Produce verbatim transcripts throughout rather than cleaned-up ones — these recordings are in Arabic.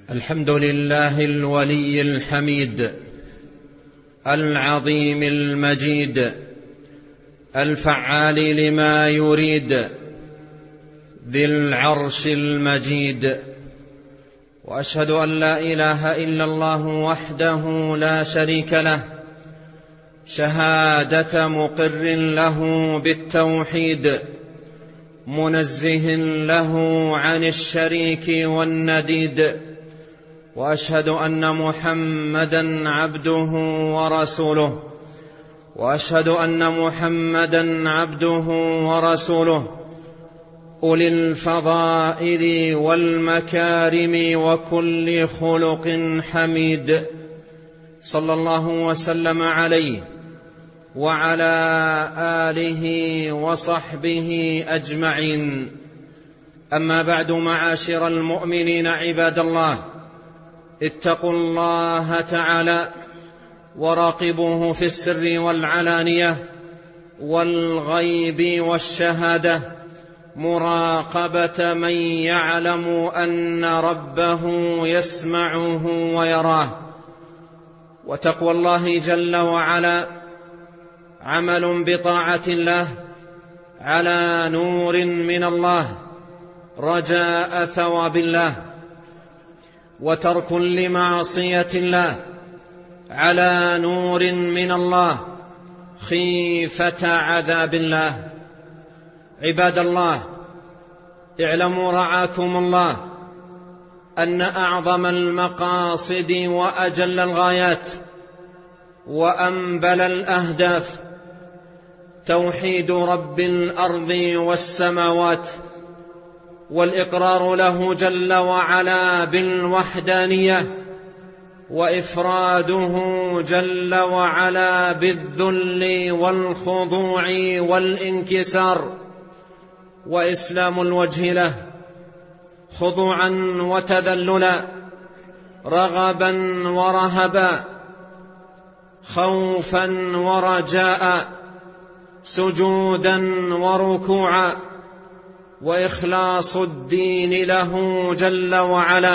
الحمد لله الولي الحميد العظيم المجيد الفعال لما يريد ذي العرش المجيد. وأشهد أن لا إله إلا الله وحده لا شريك له شهادة مقر له بالتوحيد منزه له عن الشريك والنديد. وأشهد أن محمدًا عبده ورسوله وأشهد أن محمدًا عبده ورسوله أولي الفضائل والمكارم وكل خلق حميد، صلى الله وسلم عليه وعلى آله وصحبه أجمعين. أما بعد، معاشر المؤمنين عباد الله، اتقوا الله تعالى وراقبوه في السر والعلانية والغيب والشهادة مراقبة من يعلم أن ربه يسمعه ويراه. وتقوى الله جل وعلا عمل بطاعة الله على نور من الله رجاء ثواب الله، وترك لمعصية الله على نور من الله خيفة عذاب الله. عباد الله، اعلموا رعاكم الله أن أعظم المقاصد وأجل الغايات وأنبل الأهداف توحيد رب الأرض والسماوات، والإقرار له جل وعلا بالوحدانية، وإفراده جل وعلا بالذل والخضوع والانكسار، وإسلام الوجه له خضوعا وتذللا، رغبا ورهبا، خوفا ورجاء، سجودا وركوعا، وإخلاص الدين له جل وعلا،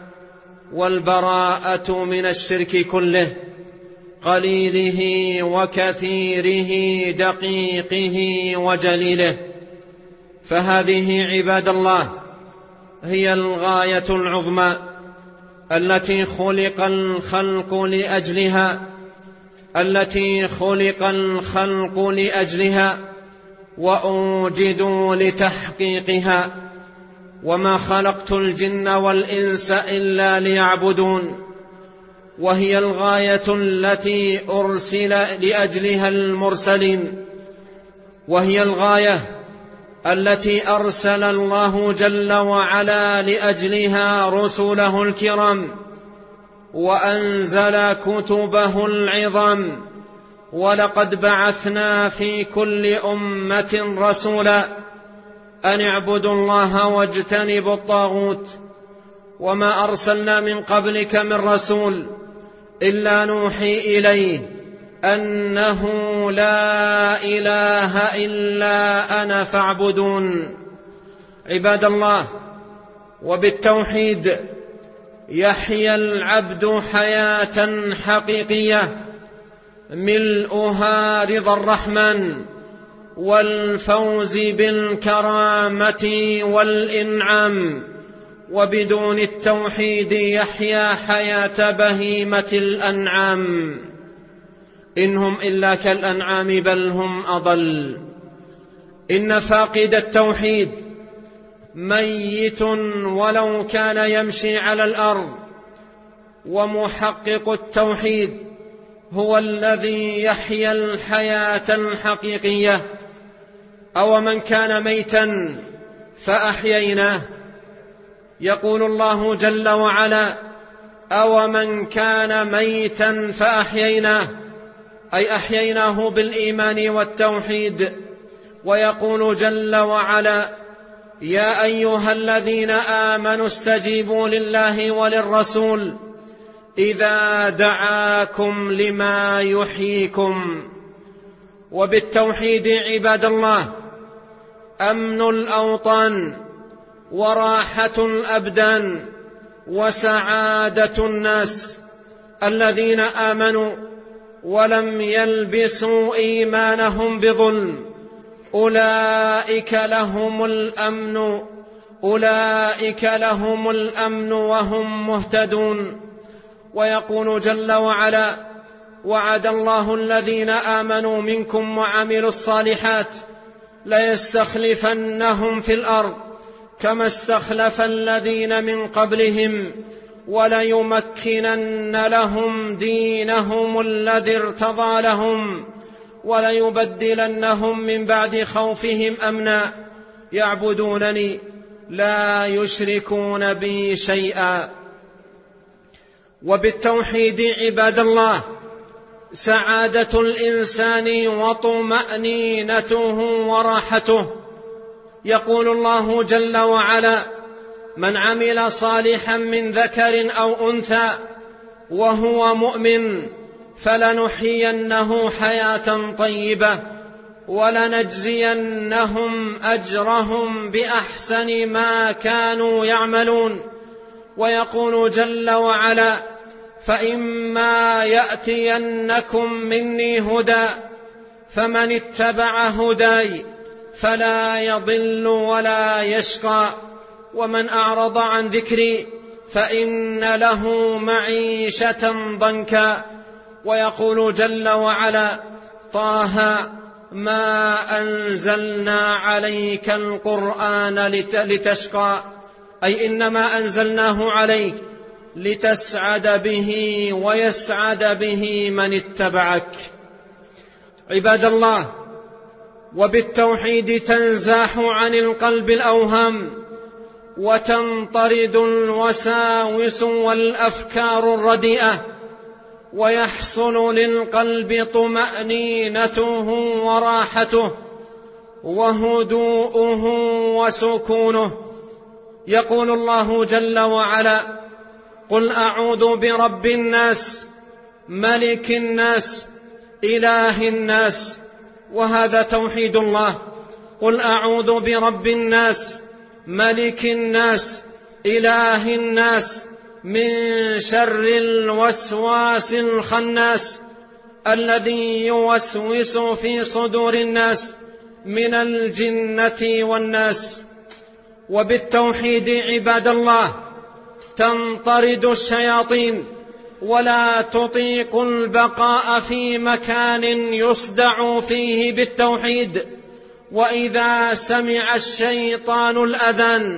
والبراءة من الشرك كله قليله وكثيره دقيقه وجليله. فهذه عباد الله هي الغاية العظمى التي خلق الخلق لأجلها التي خلق الخلق لأجلها وأوجدوا لتحقيقها. وما خلقت الجن والإنس إلا ليعبدون، وهي الغاية التي أرسل لأجلها المرسلين، وهي الغاية التي أرسل الله جل وعلا لأجلها رسله الكرام، وأنزل كتبه العظام. ولقد بعثنا في كل أمة رسولا أن اعبدوا الله واجتنبوا الطاغوت، وما أرسلنا من قبلك من رسول إلا نوحي إليه أنه لا إله إلا أنا فاعبدون. عباد الله، وبالتوحيد يحيا العبد حياة حقيقية ملؤها رضا الرحمن والفوز بالكرامة والإنعام. وبدون التوحيد يحيا حياة بهيمة الأنعام، إنهم إلا كالأنعام بل هم أضل. إن فاقد التوحيد ميت ولو كان يمشي على الأرض، ومحقق التوحيد هو الذي يحيا الحياة الحقيقية. أو من كان ميتا فأحييناه، يقول الله جل وعلا: أو من كان ميتا فأحييناه، أي أحييناه بالإيمان والتوحيد. ويقول جل وعلا: يا أيها الذين آمنوا استجيبوا لله وللرسول إذا دعاكم لما يحييكم. وبالتوحيد عباد الله أمن الأوطان وراحة الأبدان وسعادة الناس الذين آمنوا ولم يلبسوا إيمانهم بظلم أولئك لهم الأمن أولئك لهم الأمن وهم مهتدون. ويقول جل وعلا: وعد الله الذين آمنوا منكم وعملوا الصالحات ليستخلفنهم في الأرض كما استخلف الذين من قبلهم وليمكنن لهم دينهم الذي ارتضى لهم وليبدلنهم من بعد خوفهم أمنا يعبدونني لا يشركون بي شيئا. وبالتوحيد عباد الله سعادة الإنسان وطمأنينته وراحته. يقول الله جل وعلا: من عمل صالحا من ذكر أو أنثى وهو مؤمن فلنحيينه حياة طيبة ولنجزينهم أجرهم بأحسن ما كانوا يعملون. ويقول جل وعلا: فإما يأتينكم مني هدى فمن اتبع هداي فلا يضل ولا يشقى ومن أعرض عن ذكري فإن له معيشة ضنكا. ويقول جل وعلا: طه ما أنزلنا عليك القرآن لتشقى، أي إنما أنزلناه عليك لتسعد به ويسعد به من اتبعك. عباد الله، وبالتوحيد تنزاح عن القلب الأوهام وتنطرد الوساوس والأفكار الرديئة ويحصل للقلب طمأنينته وراحته وهدوءه وسكونه. يقول الله جل وعلا: قل أعوذ برب الناس ملك الناس إله الناس. وهذا توحيد الله. قل أعوذ برب الناس ملك الناس إله الناس من شر الوسواس الخناس الذي يوسوس في صدور الناس من الجنة والناس. وبالتوحيد عباد الله تنطرد الشياطين ولا تطيق البقاء في مكان يصدع فيه بالتوحيد. وإذا سمع الشيطان الأذان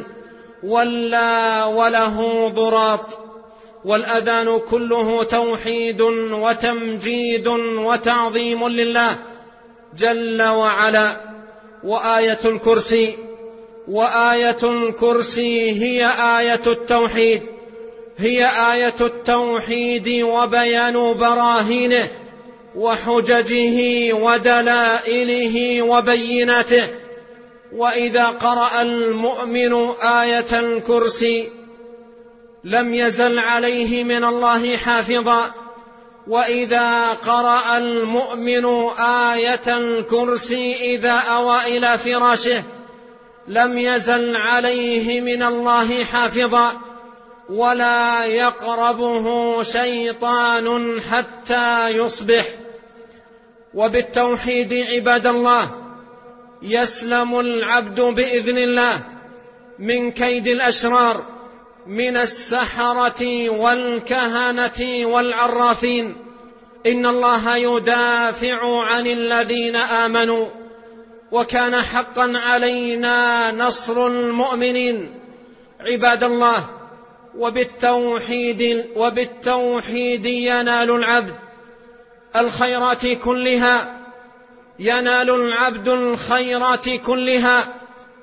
ولى وله ضراط. والأذان كله توحيد وتمجيد وتعظيم لله جل وعلا. وآية الكرسي وآية الكرسي هي آية التوحيد هي آية التوحيد وبيان براهينه وحججه ودلائله وبيناته. وإذا قرأ المؤمن آية الكرسي لم يزل عليه من الله حافظا. وإذا قرأ المؤمن آية الكرسي إذا أوى إلى فراشه لم يزل عليه من الله حافظا ولا يقربه شيطان حتى يصبح. وبالتوحيد عباد الله يسلم العبد بإذن الله من كيد الأشرار من السحرة والكهنة والعرافين. إن الله يدافع عن الذين آمنوا وكان حقا علينا نصر المؤمنين. عباد الله، وبالتوحيد, وبالتوحيد ينال العبد الخيرات كلها ينال العبد الخيرات كلها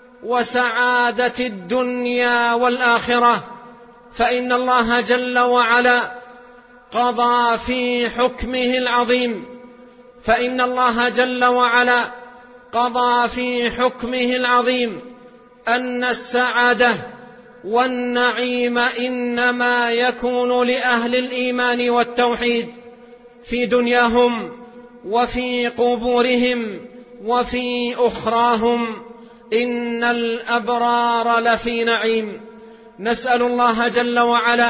وسعادة الدنيا والآخرة. فإن الله جل وعلا قضى في حكمه العظيم فإن الله جل وعلا قضى في حكمه العظيم أن السعادة والنعيم إنما يكون لأهل الإيمان والتوحيد في دنياهم وفي قبورهم وفي أخراهم. إن الأبرار لفي نعيم نسأل الله جل وعلا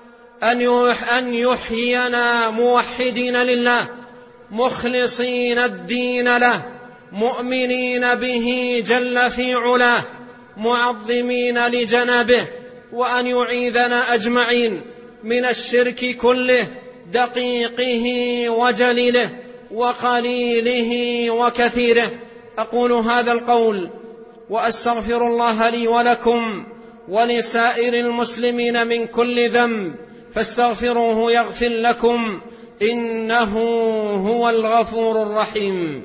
أن يحيينا موحدين لله مخلصين الدين له مؤمنين به جل في علاه معظمين لجنابه، وأن يعيذنا أجمعين من الشرك كله دقيقه وجليله وقليله وكثيره. أقول هذا القول وأستغفر الله لي ولكم ولسائر المسلمين من كل ذنب فاستغفروه يغفر لكم إنه هو الغفور الرحيم.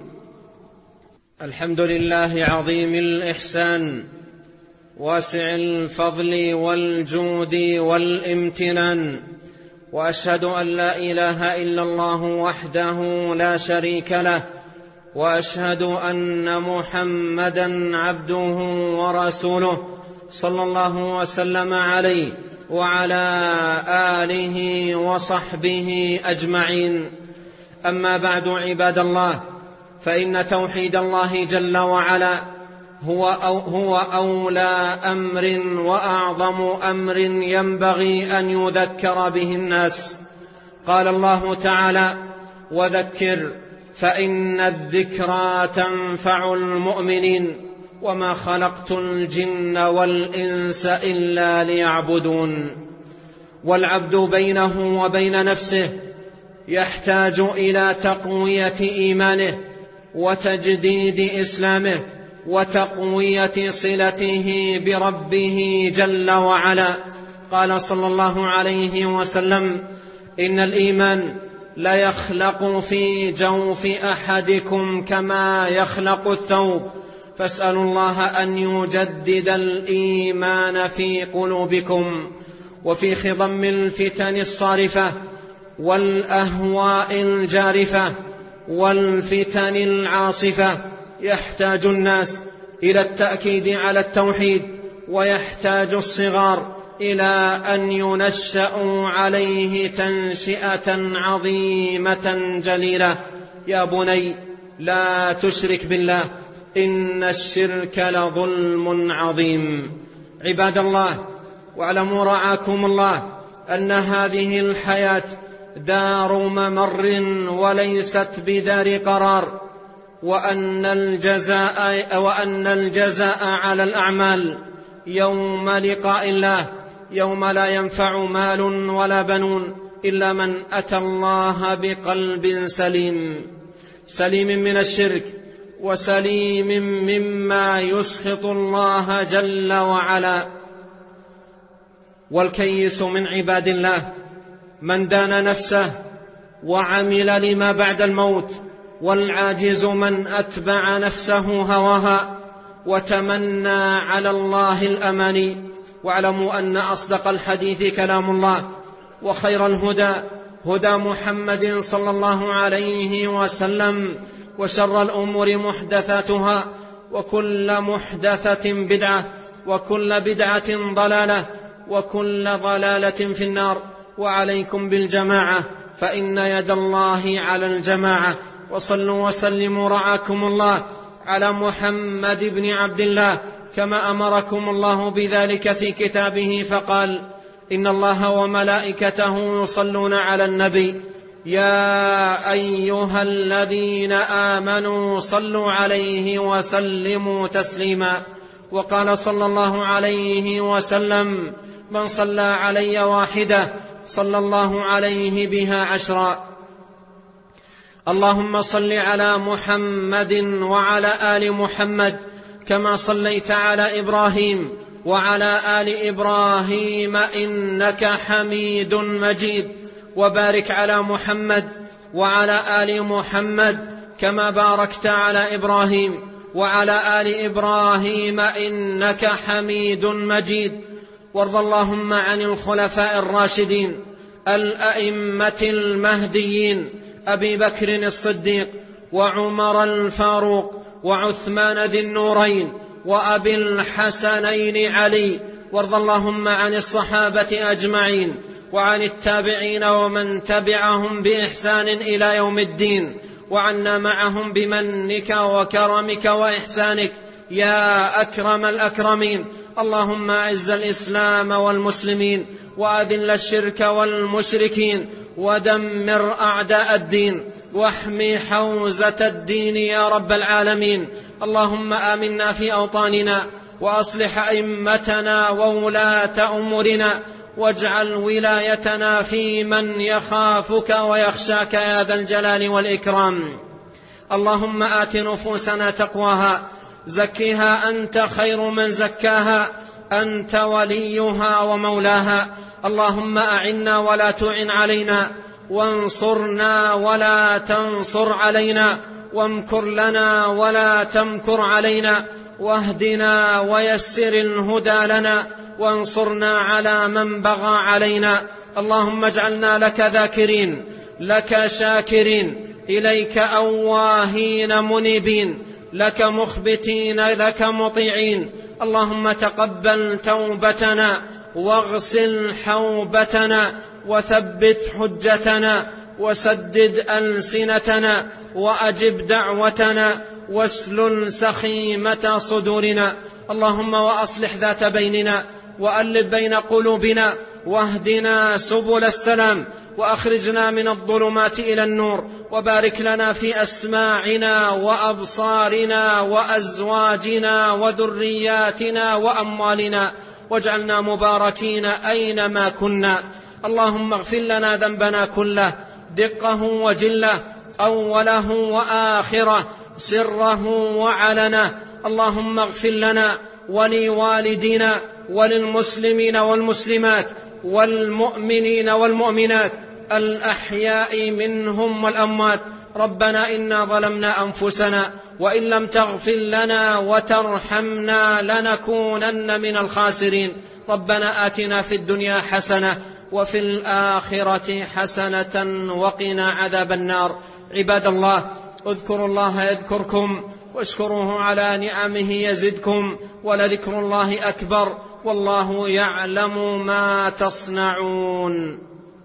الحمد لله عظيم الإحسان واسع الفضل والجود والامتنان، وأشهد أن لا إله إلا الله وحده لا شريك له، وأشهد أن محمدا عبده ورسوله صلى الله وسلم عليه وعلى آله وصحبه أجمعين. أما بعد عباد الله، فإن توحيد الله جل وعلا هو, أو هو أولى أمر وأعظم أمر ينبغي أن يذكر به الناس. قال الله تعالى: وذكر فإن الذكرى تنفع المؤمنين وما خلقت الجن والإنس إلا ليعبدون. والعبد بينه وبين نفسه يحتاج إلى تقوية إيمانه وتجديد إسلامه وتقوية صلته بربه جل وعلا. قال صلى الله عليه وسلم: إن الإيمان لا يخلق في جوف أحدكم كما يخلق الثوب، فاسألوا الله أن يجدد الإيمان في قلوبكم. وفي خضم الفتن الصارفة والأهواء الجارفة والفتن العاصفة يحتاج الناس إلى التأكيد على التوحيد، ويحتاج الصغار إلى أن ينشأوا عليه تنشئة عظيمة جليلة. يا بني لا تشرك بالله إن الشرك لظلم عظيم. عباد الله، واعلموا رعاكم الله أن هذه الحياة دار ممر وليست بدار قرار، وأن الجزاء, وأن الجزاء على الأعمال يوم لقاء الله، يوم لا ينفع مال ولا بنون إلا من أتى الله بقلب سليم، سليم من الشرك وسليم مما يسخط الله جل وعلا. والكيس من عباد الله من دان نفسه وعمل لما بعد الموت، والعاجز من أتبع نفسه هواها وتمنى على الله الأماني. واعلموا أن أصدق الحديث كلام الله، وخير الهدى هدى محمد صلى الله عليه وسلم، وشر الأمور محدثاتها، وكل محدثة بدعة، وكل بدعة ضلالة، وكل ضلالة في النار. وعليكم بالجماعة فإن يد الله على الجماعة. وصلوا وسلموا رعاكم الله على محمد بن عبد الله كما أمركم الله بذلك في كتابه، فقال: إن الله وملائكته يصلون على النبي يا أيها الذين آمنوا صلوا عليه وسلموا تسليما. وقال صلى الله عليه وسلم: من صلى علي واحدة صلى الله عليه بها عشرا. اللهم صل على محمد وعلى آل محمد كما صليت على إبراهيم وعلى آل إبراهيم إنك حميد مجيد. وبارك على محمد وعلى آل محمد كما باركت على إبراهيم وعلى آل إبراهيم إنك حميد مجيد. وارض اللهم عن الخلفاء الراشدين الأئمة المهديين أبي بكر الصديق وعمر الفاروق وعثمان ذي النورين وأبي الحسنين علي. وارض اللهم عن الصحابة أجمعين وعن التابعين ومن تبعهم بإحسان إلى يوم الدين، وعنا معهم بمنك وكرمك وإحسانك يا أكرم الأكرمين. اللهم أعز الإسلام والمسلمين وأذل الشرك والمشركين ودمر أعداء الدين واحمي حوزة الدين يا رب العالمين. اللهم آمنا في أوطاننا وأصلح أئمتنا وولاة أمورنا واجعل ولايتنا في من يخافك ويخشاك يا ذا الجلال والإكرام. اللهم آت نفوسنا تقواها زكها أنت خير من زكاها أنت وليها ومولاها. اللهم أعنا ولا تعن علينا وانصرنا ولا تنصر علينا وامكر لنا ولا تمكر علينا واهدنا ويسر الهدى لنا وانصرنا على من بغى علينا. اللهم اجعلنا لك ذاكرين لك شاكرين إليك أواهين منيبين لك مخبتين لك مطيعين. اللهم تقبل توبتنا واغسل حوبتنا وثبت حجتنا وسدد ألسنتنا وأجب دعوتنا واسلل سخيمة صدورنا. اللهم وأصلح ذات بيننا وألف بين قلوبنا واهدنا سبل السلام وأخرجنا من الظلمات إلى النور وبارك لنا في أسماعنا وأبصارنا وأزواجنا وذرياتنا وأموالنا واجعلنا مباركين أينما كنا. اللهم اغفر لنا ذنبنا كله دقه وجله أوله وآخره سره وعلنه. اللهم اغفر لنا ولوالدينا وللمسلمين والمسلمات والمؤمنين والمؤمنات الأحياء منهم والأموات. ربنا إنا ظلمنا أنفسنا وإن لم تغفر لنا وترحمنا لنكونن من الخاسرين. ربنا آتنا في الدنيا حسنة وفي الآخرة حسنة وقنا عذاب النار. عباد الله اذكروا الله يذكركم واشكروه على نعمه يزدكم ولذكر الله أكبر والله يعلم ما تصنعون.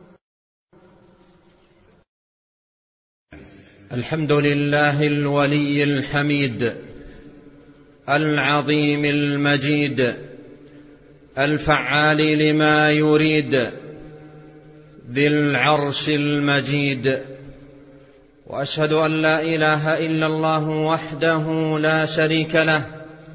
الحمد لله الولي الحميد العظيم المجيد الفعال لما يريد ذي العرش المجيد. وأشهد أن لا إله إلا الله وحده لا شريك له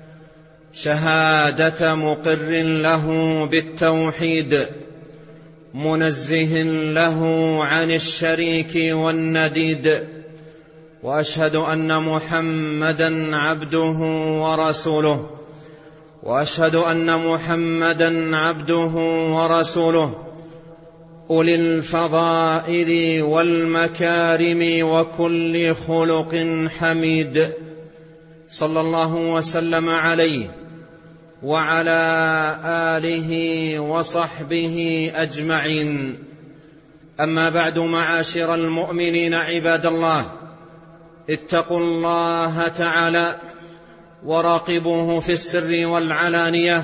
شهادة مقر له بالتوحيد منزه له عن الشريك والنديد. وأشهد أن محمدا عبده ورسوله وأشهد أن محمدا عبده ورسوله أولي الفضائل والمكارم وكل خلق حميد صلى الله وسلم عليه وعلى آله وصحبه أجمعين. أما بعد، معاشر المؤمنين عباد الله، اتقوا الله تعالى وراقبوه في السر والعلانية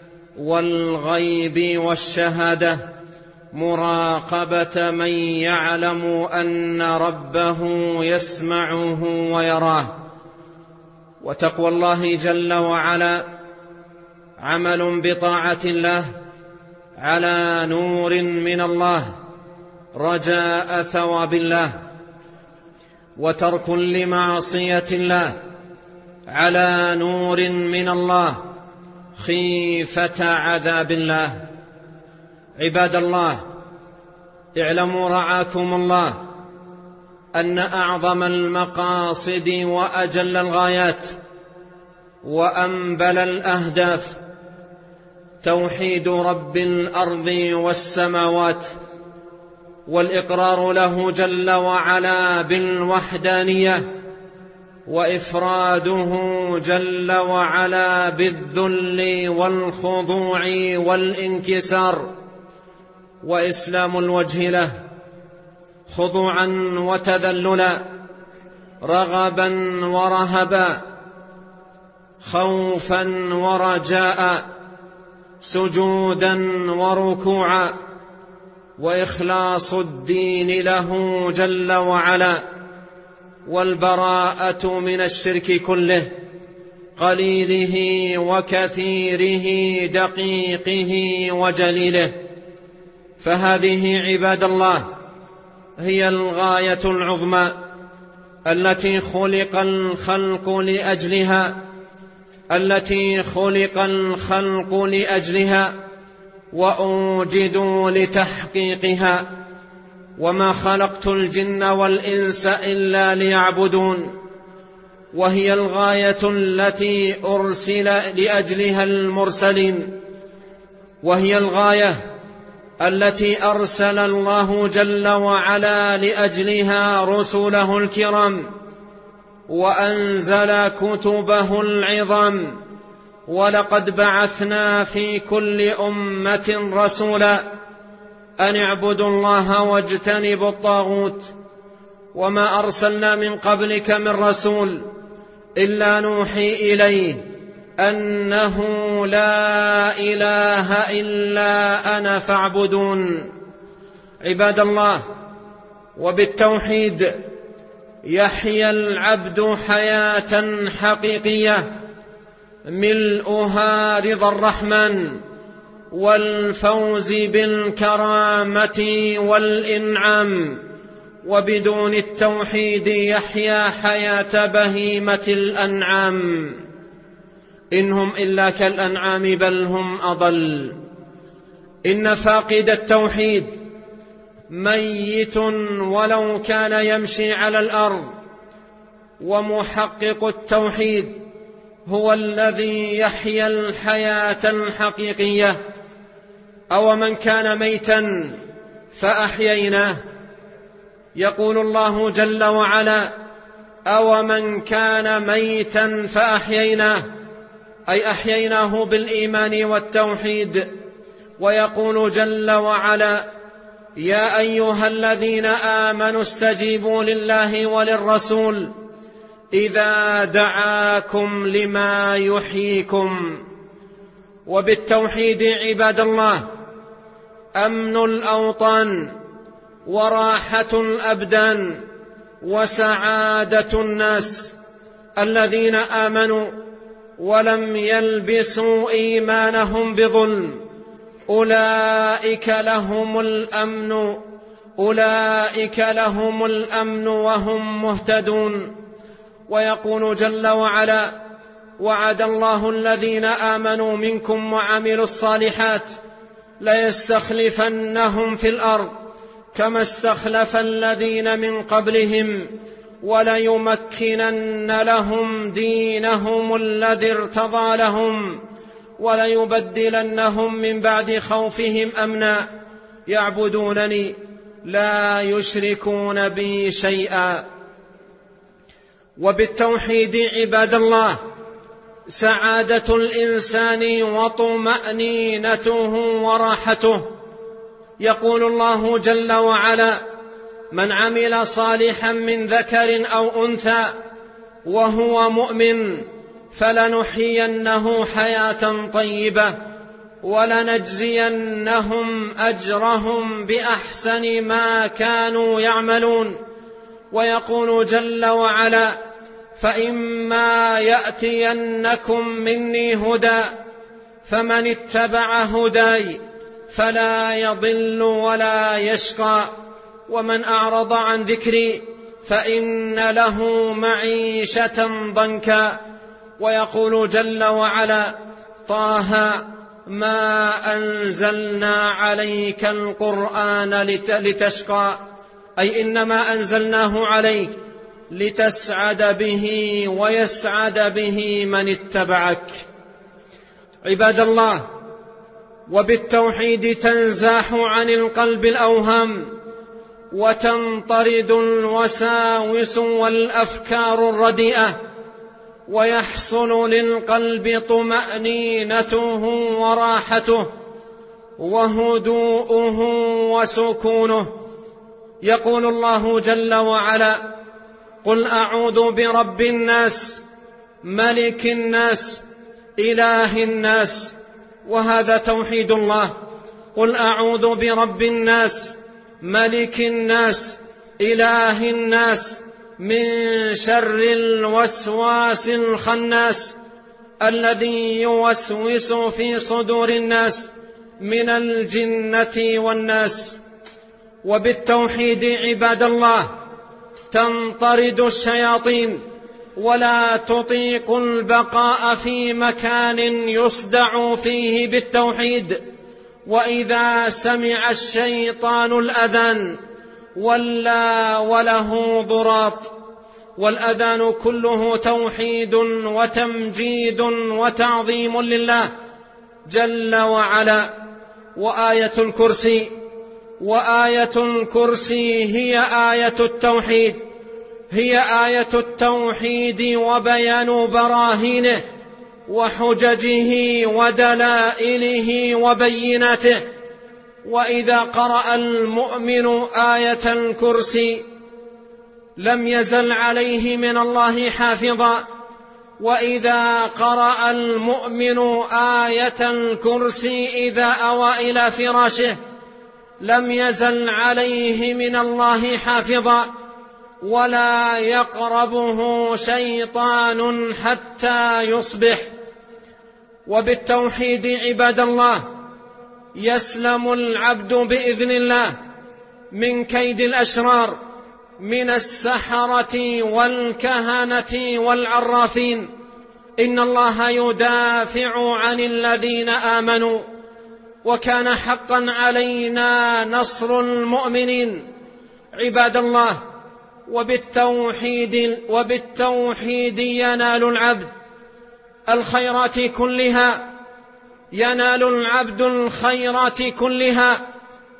والغيب والشهادة مراقبة من يعلم أن ربه يسمعه ويراه. وتقوى الله جل وعلا عمل بطاعة الله على نور من الله رجاء ثواب الله، وترك لمعصية الله على نور من الله خيفة عذاب الله. عباد الله، اعلموا رعاكم الله أن أعظم المقاصد وأجل الغايات وأنبل الأهداف توحيد رب الأرض والسماوات، والإقرار له جل وعلا بالوحدانية، وإفراده جل وعلا بالذل والخضوع والانكسار، وإسلام الوجه له خضوعا وتذللا، رغبا ورهبا، خوفا ورجاء، سجودا وركوعا، وإخلاص الدين له جل وعلا، والبراءة من الشرك كله، قليله وكثيره دقيقه وجليله. فهذه عباد الله هي الغاية العظمى التي خلق الخلق لأجلها التي خلق الخلق لأجلها وأوجدوا لتحقيقها. وما خلقت الجن والإنس إلا ليعبدون، وهي الغاية التي أرسل لأجلها المرسلين، وهي الغاية التي أرسل الله جل وعلا لأجلها رسله الكرام، وأنزل كتبه العظام. ولقد بعثنا في كل أمة رسولا أن اعبدوا الله واجتنبوا الطاغوت، وما أرسلنا من قبلك من رسول إلا نوحي إليه أنه لا إله إلا أنا فاعبدون. عباد الله، وبالتوحيد يحيا العبد حياة حقيقية ملؤها رضا الرحمن والفوز بالكرامة والإنعام. وبدون التوحيد يحيا حياة بهيمة الأنعام، إنهم إلا كالأنعام بل هم أضل. إن فاقد التوحيد ميت ولو كان يمشي على الأرض، ومحقق التوحيد هو الذي يحيا الحياة الحقيقية. أو من كان ميتا فأحييناه، يقول الله جل وعلا: أو من كان ميتا فأحييناه، أي أحييناه بالإيمان والتوحيد. ويقول جل وعلا: يا أيها الذين آمنوا استجيبوا لله وللرسول إذا دعاكم لما يحييكم. وبالتوحيد عباد الله أمن الأوطان وراحة الأبدان وسعادة الناس الذين آمنوا ولم يلبسوا إيمانهم بظلم، أولئك لهم الأمن أولئك لهم الأمن وهم مهتدون. ويقول جل وعلا: وعد الله الذين آمنوا منكم وعملوا الصالحات ليستخلفنهم في الأرض كما استخلف الذين من قبلهم وليمكنن لهم دينهم الذي ارتضى لهم وليبدلنهم من بعد خوفهم أمنا يعبدونني لا يشركون بي شيئا. وبالتوحيد عباد الله سعادة الإنسان وطمأنينته وراحته. يقول الله جل وعلا: من عمل صالحا من ذكر أو أنثى وهو مؤمن فلنحيينه حياة طيبة ولنجزينهم أجرهم بأحسن ما كانوا يعملون. ويقول جل وعلا: فإما يأتينكم مني هدى فمن اتبع هداي فلا يضل ولا يشقى ومن أعرض عن ذكري فإن له معيشة ضنكا. ويقول جل وعلا: طه ما أنزلنا عليك القرآن لتشقى، أي إنما أنزلناه عليك لتسعد به ويسعد به من اتبعك. عباد الله، وبالتوحيد تنزاح عن القلب الأوهام وتنطرد الوساوس والأفكار الرديئة، ويحصل للقلب طمأنينته وراحته وهدوءه وسكونه. يقول الله جل وعلا: قل أعوذ برب الناس ملك الناس إله الناس. وهذا توحيد الله. قل أعوذ برب الناس ملك الناس إله الناس من شر الوسواس الخناس الذي يوسوس في صدور الناس من الجنة والناس. وبالتوحيد عباد الله تنطرد الشياطين، ولا تطيق البقاء في مكان يصدع فيه بالتوحيد. وإذا سمع الشيطان الأذان ولى وله ضراط. والأذان كله توحيد وتمجيد وتعظيم لله جل وعلا. وآية الكرسي وآية الكرسي هي آية التوحيد، هي آية التوحيد وبيان براهينه وحججه ودلائله وبيناته. وإذا قرأ المؤمن آية الكرسي لم يزل عليه من الله حافظا. وإذا قرأ المؤمن آية الكرسي إذا أوى إلى فراشه لم يزل عليه من الله حافظا، ولا يقربه شيطان حتى يصبح. وبالتوحيد عباد الله يسلم العبد بإذن الله من كيد الأشرار من السحرة والكهنة والعرافين. إن الله يدافع عن الذين آمنوا، وكان حقا علينا نصر المؤمنين عباد الله. وبالتوحيد, وبالتوحيد ينال العبد الخيرات كلها، ينال العبد الخيرات كلها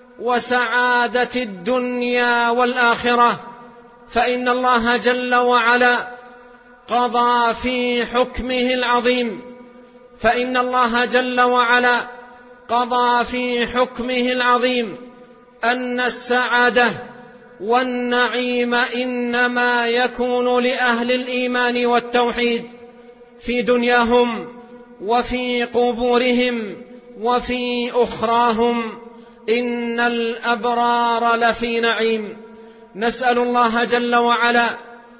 وسعادة الدنيا والآخرة. فإن الله جل وعلا قضى في حكمه العظيم فإن الله جل وعلا قضى في حكمه العظيم أن السعادة والنعيم إنما يكون لأهل الإيمان والتوحيد في دنياهم وفي قبورهم وفي أخراهم. إن الأبرار لفي نعيم. نسأل الله جل وعلا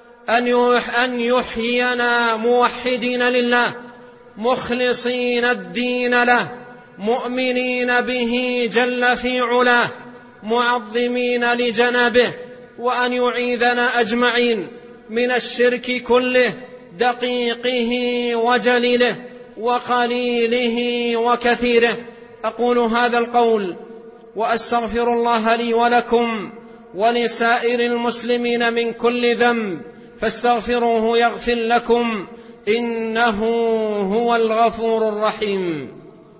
أن يحيينا موحدين لله مخلصين الدين له مؤمنين به جل في علاه معظمين لجنابه، وأن يعيذنا أجمعين من الشرك كله دقيقه وجليله وقليله وكثيره. أقول هذا القول وأستغفر الله لي ولكم ولسائر المسلمين من كل ذنب فاستغفروه يغفر لكم إنه هو الغفور الرحيم.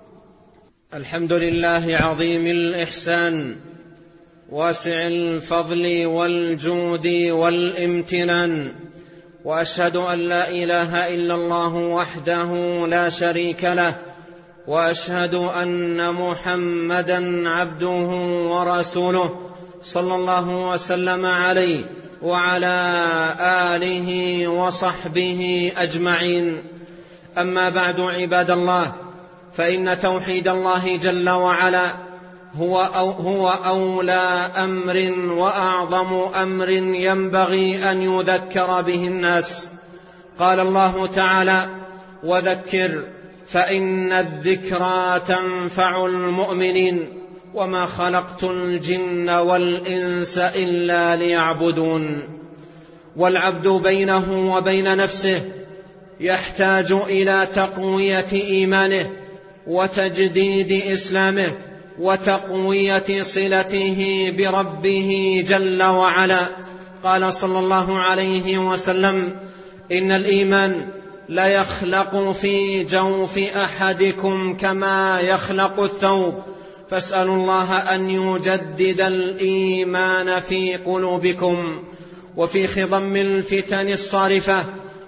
الحمد لله عظيم الإحسان واسع الفضل والجود والامتنان، وأشهد أن لا إله إلا الله وحده لا شريك له، وأشهد أن محمدا عبده ورسوله صلى الله وسلم عليه وعلى آله وصحبه أجمعين. أما بعد عباد الله، فإن توحيد الله جل وعلا هو, أو هو أولى أمر وأعظم أمر ينبغي أن يذكر به الناس. قال الله تعالى: وذكر فإن الذكرى تنفع المؤمنين وما خلقت الجن والإنس إلا ليعبدون. والعبد بينه وبين نفسه يحتاج إلى تقوية إيمانه وتجديد إسلامه وتقوية صلته بربه جل وعلا. قال صلى الله عليه وسلم: إن الإيمان لا يخلق في جوف أحدكم كما يخلق الثوب، فاسألوا الله أن يجدد الإيمان في قلوبكم. وفي خضم الفتن الصارفة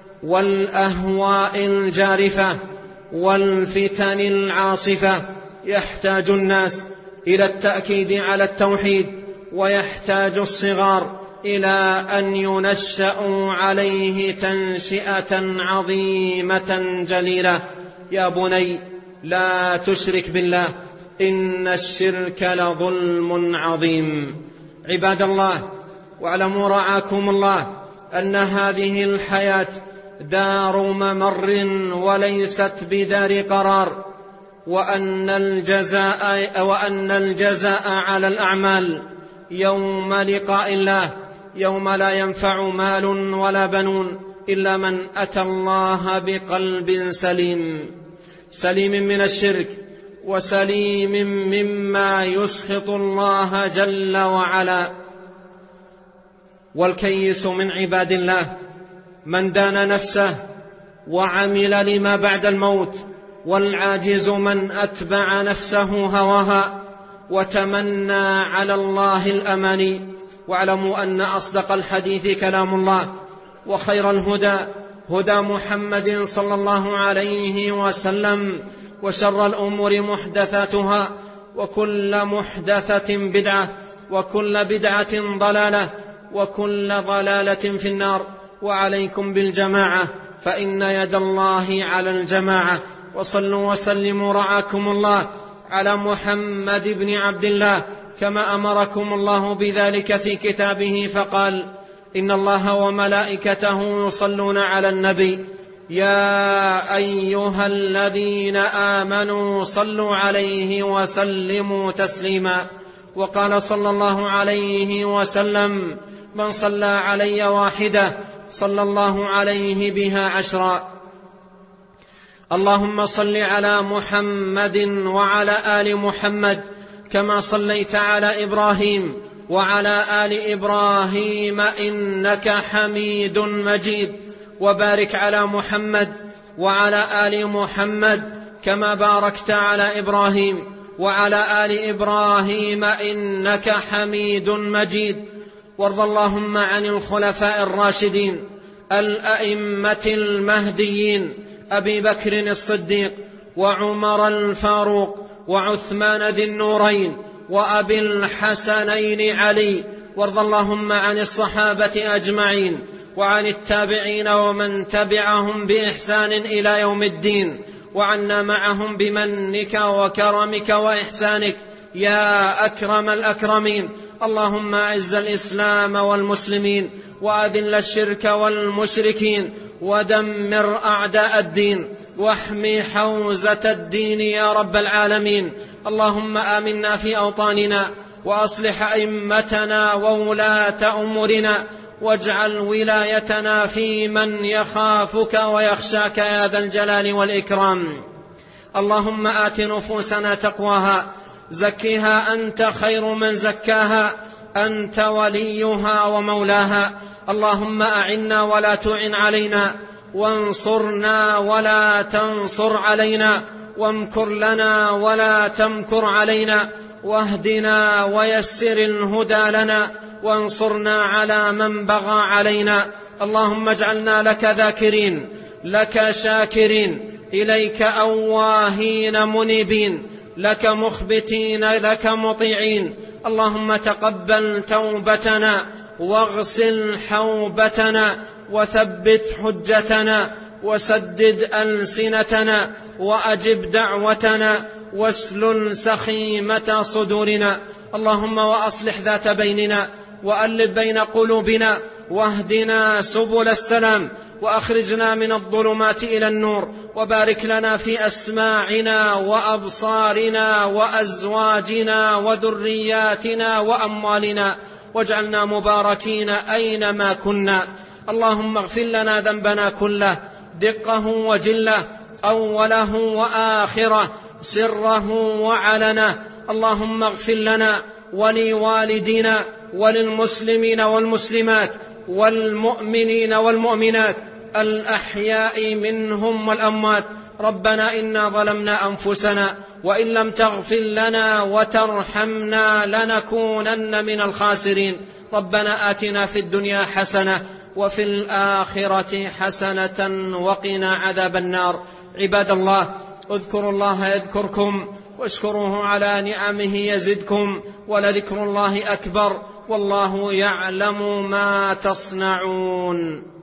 والأهواء الجارفة والفتن العاصفة يحتاج الناس إلى التأكيد على التوحيد، ويحتاج الصغار إلى أن ينشأوا عليه تنشئة عظيمة جليلة. يا بني لا تشرك بالله إن الشرك لظلم عظيم. عباد الله، واعلموا رعاكم الله أن هذه الحياة دار ممر وليست بدار قرار، وأن الجزاء, وأن الجزاء على الأعمال يوم لقاء الله، يوم لا ينفع مال ولا بنون إلا من أتى الله بقلب سليم، سليم من الشرك وسليم مما يسخط الله جل وعلا. والكيس من عباد الله من دان نفسه وعمل لما بعد الموت، والعاجز من أتبع نفسه هواها وتمنى على الله الأماني. واعلموا أن أصدق الحديث كلام الله، وخير الهدى هدى محمد صلى الله عليه وسلم، وشر الأمور محدثاتها، وكل محدثة بدعة، وكل بدعة ضلالة، وكل ضلالة في النار. وعليكم بالجماعة فإن يد الله على الجماعة. وصلوا وسلموا رعاكم الله على محمد بن عبد الله كما أمركم الله بذلك في كتابه، فقال: إن الله وملائكته يصلون على النبي يا أيها الذين آمنوا صلوا عليه وسلموا تسليما. وقال صلى الله عليه وسلم: من صلى علي واحدة صلى الله عليه بها عشرا. اللهم صل على محمد وعلى آل محمد كما صليت على إبراهيم وعلى آل إبراهيم إنك حميد مجيد. وبارك على محمد وعلى آل محمد كما باركت على إبراهيم وعلى آل إبراهيم إنك حميد مجيد. وارض اللهم عن الخلفاء الراشدين الأئمة المهديين أبي بكر الصديق وعمر الفاروق وعثمان ذي النورين وأبي الحسنين علي. وارض اللهم عن الصحابة أجمعين وعن التابعين ومن تبعهم بإحسان إلى يوم الدين، وعنا معهم بمنك وكرمك وإحسانك يا أكرم الأكرمين. اللهم أعز الإسلام والمسلمين وأذل الشرك والمشركين ودمر أعداء الدين واحمي حوزة الدين يا رب العالمين. اللهم آمنا في أوطاننا وأصلح أئمتنا وولاة أمورنا، واجعل ولايتنا في من يخافك ويخشاك يا ذا الجلال والإكرام. اللهم آت نفوسنا تقواها، زكها أنت خير من زكاها، أنت وليها ومولاها. اللهم أعنا ولا تعن علينا، وانصرنا ولا تنصر علينا، وامكر لنا ولا تمكر علينا، واهدنا ويسر الهدى لنا، وانصرنا على من بغى علينا. اللهم اجعلنا لك ذاكرين، لك شاكرين، إليك أواهين منيبين، لك مخبتين، لك مطيعين. اللهم تقبل توبتنا واغسل حوبتنا وثبت حجتنا وسدد ألسنتنا وأجب دعوتنا واسلل سخيمة صدورنا. اللهم وأصلح ذات بيننا وألف بين قلوبنا واهدنا سبل السلام وأخرجنا من الظلمات إلى النور، وبارك لنا في أسماعنا وأبصارنا وأزواجنا وذرياتنا وأموالنا، واجعلنا مباركين أينما كنا. اللهم اغفر لنا ذنبنا كله، دقه وجله، أوله وآخره، سره وعلنه. اللهم اغفر لنا ولوالدينا وللمسلمين والمسلمات والمؤمنين والمؤمنات الأحياء منهم والأموات. ربنا إنا ظلمنا أنفسنا وإن لم تغفر لنا وترحمنا لنكونن من الخاسرين. ربنا آتنا في الدنيا حسنة وفي الآخرة حسنة وقنا عذاب النار. عباد الله، اذكروا الله يذكركم واشكروه على نعمه يزدكم، ولذكر الله أكبر، والله يعلم ما تصنعون.